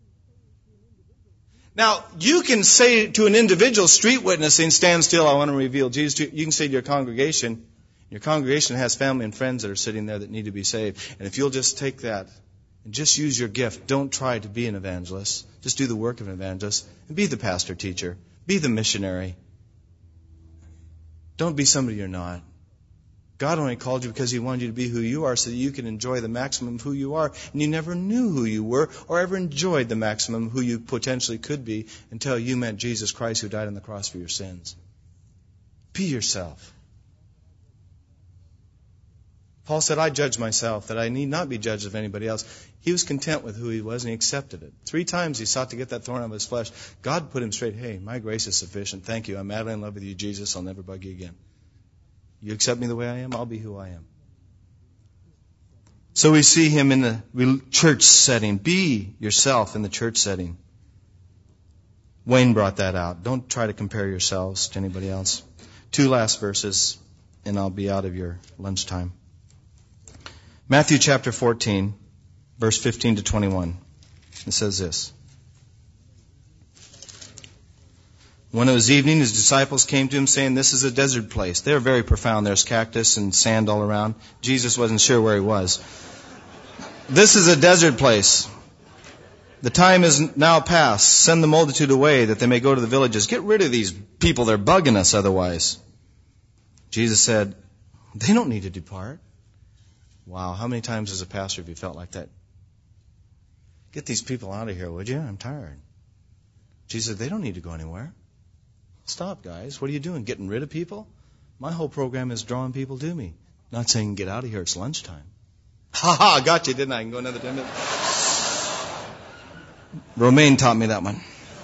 Now, you can say to an individual street witnessing, stand still, I want to reveal Jesus to you. You can say to your congregation, your congregation has family and friends that are sitting there that need to be saved. And if you'll just take that and just use your gift, don't try to be an evangelist. Just do the work of an evangelist and be the pastor teacher. Be the missionary. Don't be somebody you're not. God only called you because He wanted you to be who you are so that you can enjoy the maximum of who you are. And you never knew who you were or ever enjoyed the maximum of who you potentially could be until you met Jesus Christ who died on the cross for your sins. Be yourself. Paul said, I judge myself, that I need not be judged of anybody else. He was content with who he was and he accepted it. Three times he sought to get that thorn out of his flesh. God put him straight, hey, my grace is sufficient. Thank you. I'm madly in love with you, Jesus. I'll never bug you again. You accept me the way I am, I'll be who I am. So we see him in the church setting. Be yourself in the church setting. Wayne brought that out. Don't try to compare yourselves to anybody else. Two last verses, and I'll be out of your lunchtime. Matthew chapter fourteen, verse fifteen to twenty-one. It says this. When it was evening, his disciples came to him saying, this is a desert place. They're very profound. There's cactus and sand all around. Jesus wasn't sure where he was. This is a desert place. The time is now past. Send the multitude away that they may go to the villages. Get rid of these people. They're bugging us otherwise. Jesus said, they don't need to depart. Wow, how many times as a pastor have you felt like that? Get these people out of here, would you? I'm tired. Jesus said, they don't need to go anywhere. Stop, guys. What are you doing? Getting rid of people? My whole program is drawing people to me. Not saying get out of here. It's lunchtime. Ha ha, got you, didn't I? I can go another ten minutes. Romaine taught me that one.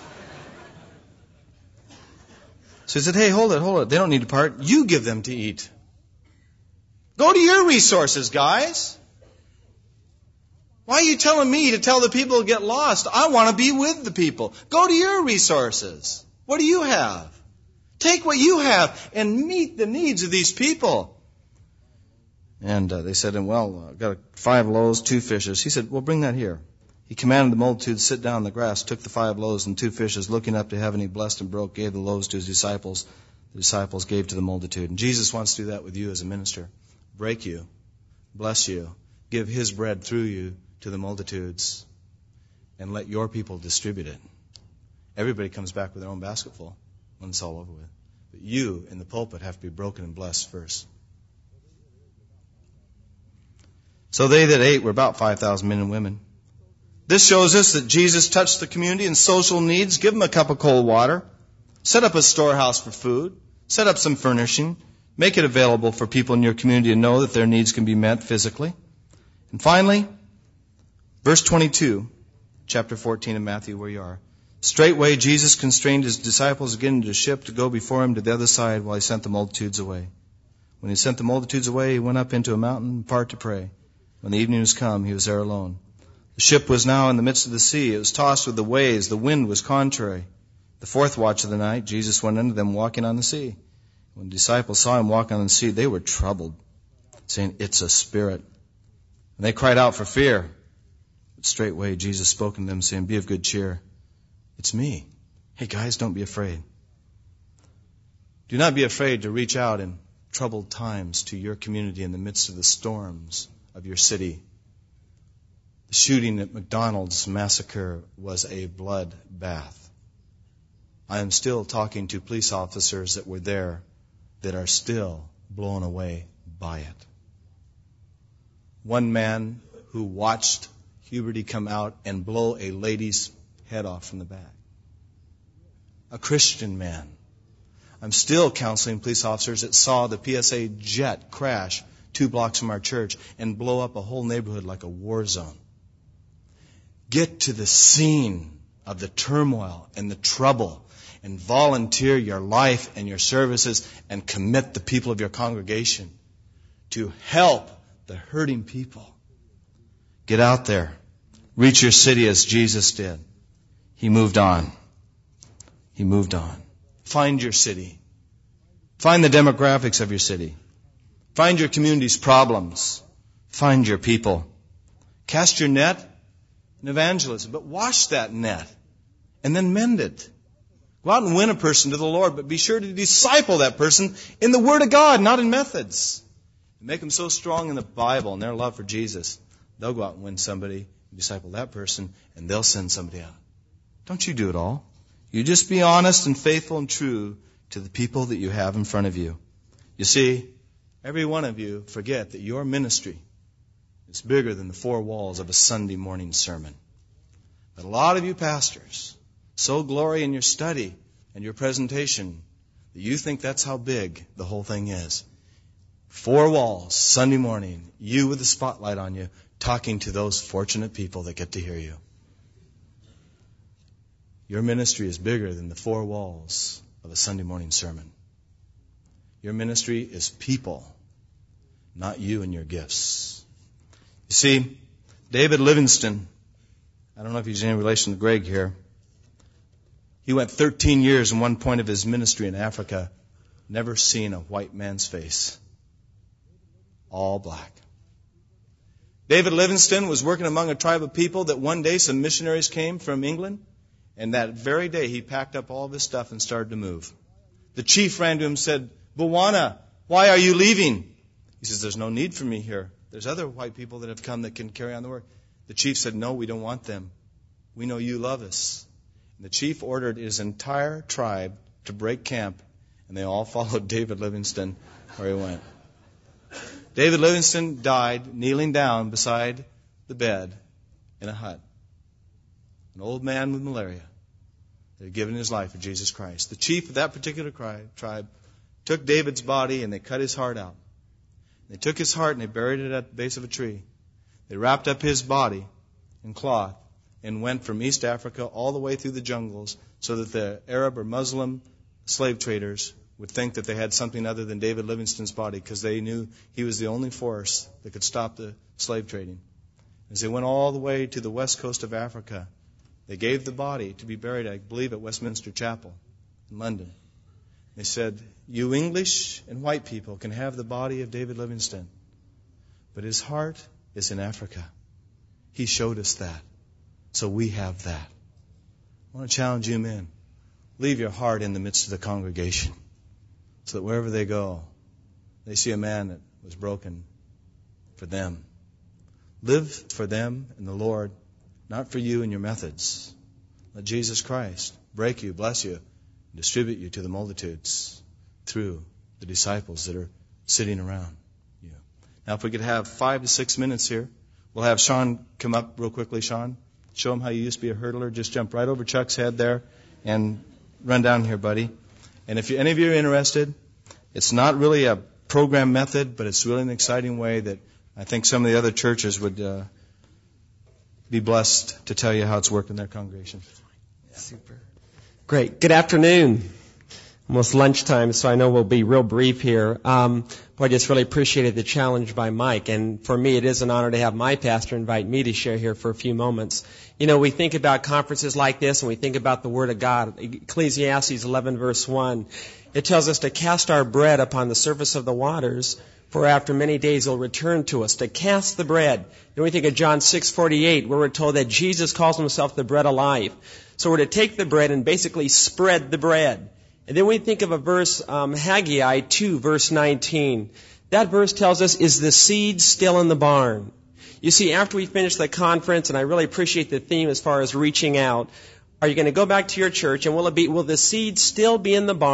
So he said, hey, hold it, hold it. They don't need to part. You give them to eat. Go to your resources, guys. Why are you telling me to tell the people to get lost? I want to be with the people. Go to your resources. What do you have? Take what you have and meet the needs of these people. And uh, they said, well, I've got five loaves, two fishes. He said, well, bring that here. He commanded the multitude to sit down in the grass, took the five loaves and two fishes, looking up to heaven, he blessed and broke, gave the loaves to his disciples. The disciples gave to the multitude. And Jesus wants to do that with you as a minister. Break you, bless you, give His bread through you to the multitudes, and let your people distribute it. Everybody comes back with their own basketful when it's all over with. But you in the pulpit have to be broken and blessed first. So they that ate were about five thousand men and women. This shows us that Jesus touched the community in social needs. Give them a cup of cold water. Set up a storehouse for food. Set up some furnishing. Make it available for people in your community to know that their needs can be met physically. And finally, verse twenty-two, chapter fourteen of Matthew, where you are. Straightway Jesus constrained his disciples again into a ship to go before him to the other side while he sent the multitudes away. When he sent the multitudes away, he went up into a mountain apart to pray. When the evening was come, he was there alone. The ship was now in the midst of the sea. It was tossed with the waves. The wind was contrary. The fourth watch of the night, Jesus went unto them walking on the sea. When the disciples saw him walking on the sea, they were troubled, saying, it's a spirit. And they cried out for fear. But straightway Jesus spoke unto them, saying, be of good cheer. It's me. Hey guys, don't be afraid. Do not be afraid to reach out in troubled times to your community in the midst of the storms of your city. The shooting at McDonald's massacre was a bloodbath. I am still talking to police officers that were there that are still blown away by it. One man who watched Huberty come out and blow a lady's head off from the back. a Christian man. I'm still counseling police officers that saw the P S A jet crash two blocks from our church and blow up a whole neighborhood like a war zone. Get to the scene of the turmoil and the trouble and volunteer your life and your services and commit the people of your congregation to help the hurting people. Get out there. Reach your city as Jesus did. He moved on. He moved on. Find your city. Find the demographics of your city. Find your community's problems. Find your people. Cast your net in evangelism, but wash that net and then mend it. Go out and win a person to the Lord, but be sure to disciple that person in the Word of God, not in methods. Make them so strong in the Bible and their love for Jesus, they'll go out and win somebody, disciple that person, and they'll send somebody out. Don't you do it all. You just be honest and faithful and true to the people that you have in front of you. You see, every one of you forget that your ministry is bigger than the four walls of a Sunday morning sermon. But a lot of you pastors so glory in your study and your presentation that you think that's how big the whole thing is. Four walls, Sunday morning, you with the spotlight on you, talking to those fortunate people that get to hear you. Your ministry is bigger than the four walls of a Sunday morning sermon. Your ministry is people, not you and your gifts. You see, David Livingstone, I don't know if he's in any relation to Greg here, he went thirteen years in one point of his ministry in Africa, never seen a white man's face. All black. David Livingstone was working among a tribe of people that one day some missionaries came from England, and that very day he packed up all of his stuff and started to move. The chief ran to him and said, "Bwana, why are you leaving?" He says, "There's no need for me here. There's other white people that have come that can carry on the work." The chief said, "No, we don't want them. We know you love us." And the chief ordered his entire tribe to break camp, and they all followed David Livingstone where he went. David Livingstone died kneeling down beside the bed in a hut. An old man with malaria that had given his life for Jesus Christ. The chief of that particular tribe took David's body and they cut his heart out. They took his heart and they buried it at the base of a tree. They wrapped up his body in cloth and went from East Africa all the way through the jungles so that the Arab or Muslim slave traders would think that they had something other than David Livingstone's body because they knew he was the only force that could stop the slave trading. As they went all the way to the west coast of Africa, they gave the body to be buried, I believe, at Westminster Chapel in London. They said, "You English and white people can have the body of David Livingstone, but his heart is in Africa. He showed us that, so we have that." I want to challenge you men. Leave your heart in the midst of the congregation so that wherever they go, they see a man that was broken for them. Live for them and the Lord, not for you and your methods. Let Jesus Christ break you, bless you, and distribute you to the multitudes through the disciples that are sitting around you. Now, if we could have five to six minutes here, we'll have Sean come up real quickly. Sean, show him how you used to be a hurdler. Just jump right over Chuck's head there and run down here, buddy. And if you, any of you are interested, it's not really a program method, but it's really an exciting way that I think some of the other churches would uh, be blessed to tell you how it's worked in their congregation. Yeah. Super. Great. Good afternoon. Almost lunchtime, so I know we'll be real brief here. Um, boy, I just really appreciated the challenge by Mike. And for me, it is an honor to have my pastor invite me to share here for a few moments. You know, we think about conferences like this and we think about the Word of God. Ecclesiastes eleven verse one, it tells us to cast our bread upon the surface of the waters, for after many days it'll return to us. To cast the bread. Then we think of John six forty-eight, where we're told that Jesus calls himself the bread of life. So we're to take the bread and basically spread the bread. And then we think of a verse, um, Haggai two, verse nineteen. That verse tells us, is the seed still in the barn? You see, after we finish the conference, and I really appreciate the theme as far as reaching out, are you going to go back to your church and will it be, will the seed still be in the barn,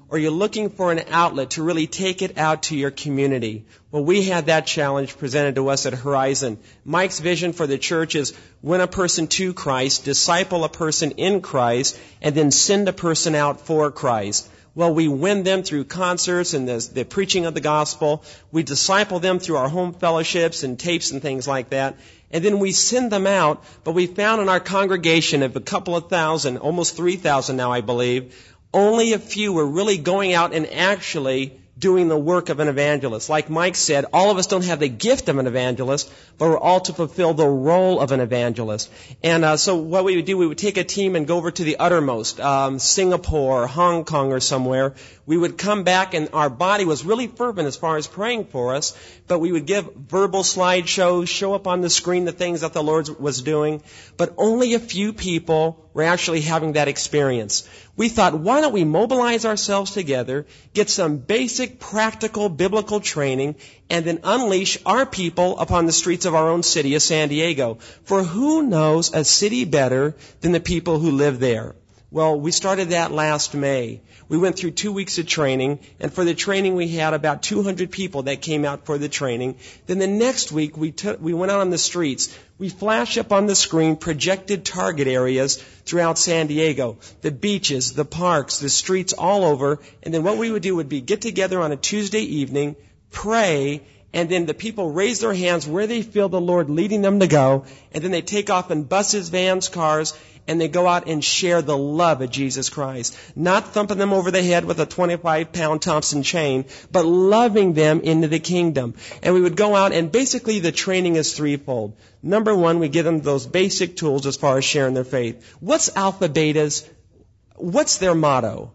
or you're looking for an outlet to really take it out to your community. Well, we had that challenge presented to us at Horizon. Mike's vision for the church is win a person to Christ, disciple a person in Christ, and then send a person out for Christ. Well, we win them through concerts and the, the preaching of the gospel. We disciple them through our home fellowships and tapes and things like that. And then we send them out. But we found in our congregation of a couple of thousand, almost three thousand now, I believe, only a few were really going out and actually doing the work of an evangelist. Like Mike said, all of us don't have the gift of an evangelist, but we're all to fulfill the role of an evangelist. And uh, so what we would do, we would take a team and go over to the uttermost, um, Singapore, Hong Kong, or somewhere. We would come back, and our body was really fervent as far as praying for us, but we would give verbal slideshows, show up on the screen the things that the Lord was doing, but only a few people were actually having that experience. We thought, why don't we mobilize ourselves together, get some basic, practical, biblical training, and then unleash our people upon the streets of our own city of San Diego. For who knows a city better than the people who live there? Well, we started that last May. We went through two weeks of training, and for the training we had about two hundred people that came out for the training. Then the next week we took, we went out on the streets. We flashed up on the screen projected target areas throughout San Diego, the beaches, the parks, the streets all over. And then what we would do would be get together on a Tuesday evening, pray, and then the people raise their hands where they feel the Lord leading them to go, and then they take off in buses, vans, cars, and they go out and share the love of Jesus Christ. Not thumping them over the head with a twenty-five pound Thompson chain, but loving them into the kingdom. And we would go out, and basically the training is threefold. Number one, we give them those basic tools as far as sharing their faith. What's Alpha Beta's? What's their motto?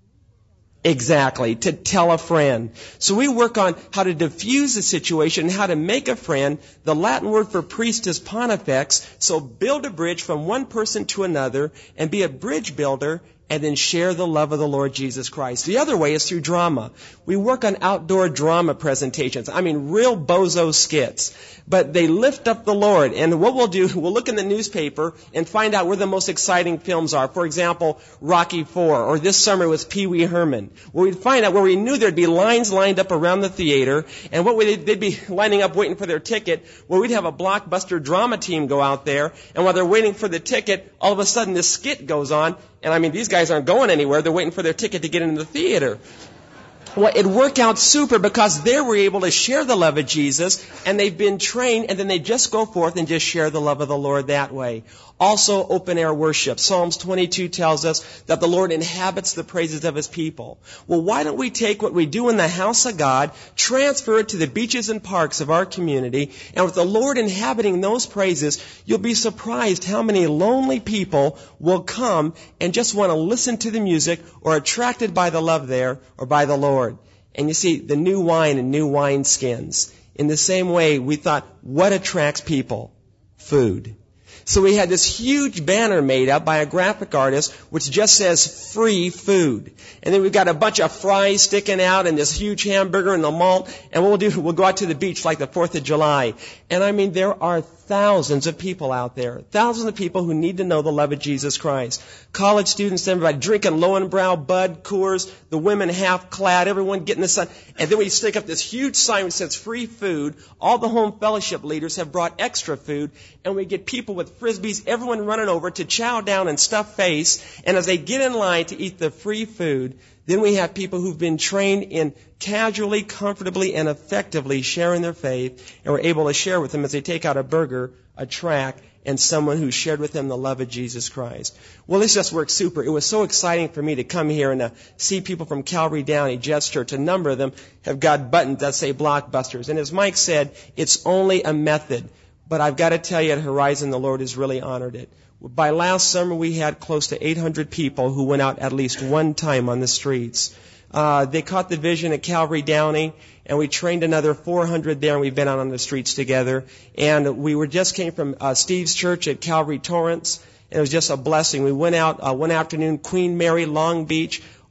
Exactly, to tell a friend. So we work on how to diffuse the situation, how to make a friend. The Latin word for priest is pontifex. So build a bridge from one person to another and be a bridge builder, and then share the love of the Lord Jesus Christ. The other way is through drama. We work on outdoor drama presentations. I mean, real bozo skits. But they lift up the Lord. And what we'll do, we'll look in the newspaper and find out where the most exciting films are. For example, Rocky four, or this summer was Pee Wee Herman. Where we'd find out where we knew there'd be lines lined up around the theater, and what we, they'd be lining up waiting for their ticket, where we'd have a blockbuster drama team go out there, and while they're waiting for the ticket, all of a sudden this skit goes on. And I mean, these guys aren't going anywhere. They're waiting for their ticket to get into the theater. Well, it worked out super because they were able to share the love of Jesus, and they've been trained, and then they just go forth and just share the love of the Lord that way. Also, open-air worship. Psalms twenty-two tells us that the Lord inhabits the praises of His people. Well, why don't we take what we do in the house of God, transfer it to the beaches and parks of our community, and with the Lord inhabiting those praises, you'll be surprised how many lonely people will come and just want to listen to the music or are attracted by the love there or by the Lord. And you see, the new wine and new wine skins. In the same way, we thought, what attracts people? Food. So we had this huge banner made up by a graphic artist which just says free food. And then we've got a bunch of fries sticking out and this huge hamburger and the malt. And what we'll do, we'll go out to the beach like the fourth of July. And I mean, there are thousands of people out there. Thousands of people who need to know the love of Jesus Christ. College students, everybody drinking Lowenbrow, Bud, Coors, the women half clad, everyone getting the sun. And then we stick up this huge sign that says free food. All the home fellowship leaders have brought extra food. And we get people with Frisbees, everyone running over to chow down and stuff face. And as they get in line to eat the free food, then we have people who've been trained in casually, comfortably, and effectively sharing their faith, and we're able to share with them as they take out a burger, a tract, and someone who shared with them the love of Jesus Christ. Well, this just worked super. It was so exciting for me to come here and uh, see people from Calvary Downey, Jets Church. A number of them have got buttons that say Blockbusters. And as Mike said, it's only a method. But I've got to tell you, at Horizon, the Lord has really honored it. By last summer, we had close to eight hundred people who went out at least one time on the streets. Uh, they caught the vision at Calvary Downey, and we trained another four hundred there, and we've been out on the streets together. And we were just came from uh, Steve's church at Calvary Torrance, and it was just a blessing. We went out uh, one afternoon, Queen Mary, Long Beach,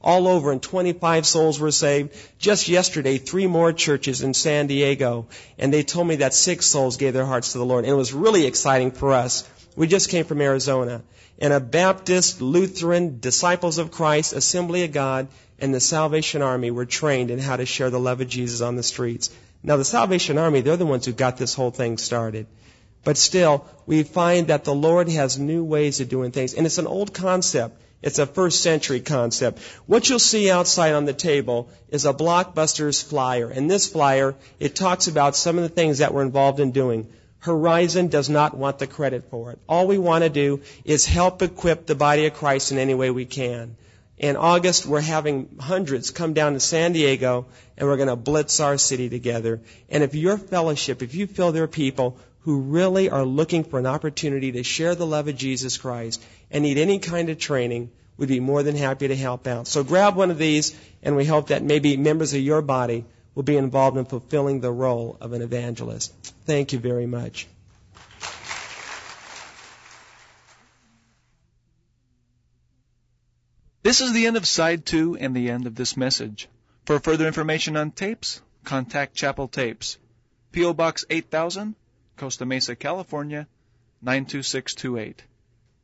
all over, and twenty-five souls were saved. Just yesterday, three more churches in San Diego, and they told me that six souls gave their hearts to the Lord. And it was really exciting for us. We just came from Arizona. And a Baptist, Lutheran, Disciples of Christ, Assembly of God, and the Salvation Army were trained in how to share the love of Jesus on the streets. Now, the Salvation Army, they're the ones who got this whole thing started. But still, we find that the Lord has new ways of doing things. And it's an old concept. It's a first century concept. What you'll see outside on the table is a Blockbusters flyer. And this flyer, it talks about some of the things that we're involved in doing. Horizon does not want the credit for it. All we want to do is help equip the body of Christ in any way we can. In August, we're having hundreds come down to San Diego, and we're going to blitz our city together. And if your fellowship, if you feel there are people who really are looking for an opportunity to share the love of Jesus Christ and need any kind of training, we'd be more than happy to help out. So grab one of these, and we hope that maybe members of your body will be involved in fulfilling the role of an evangelist. Thank you very much. This is the end of side two and the end of this message. For further information on tapes, contact Chapel Tapes. P O. Box eight thousand, Costa Mesa, California, nine two six two eight.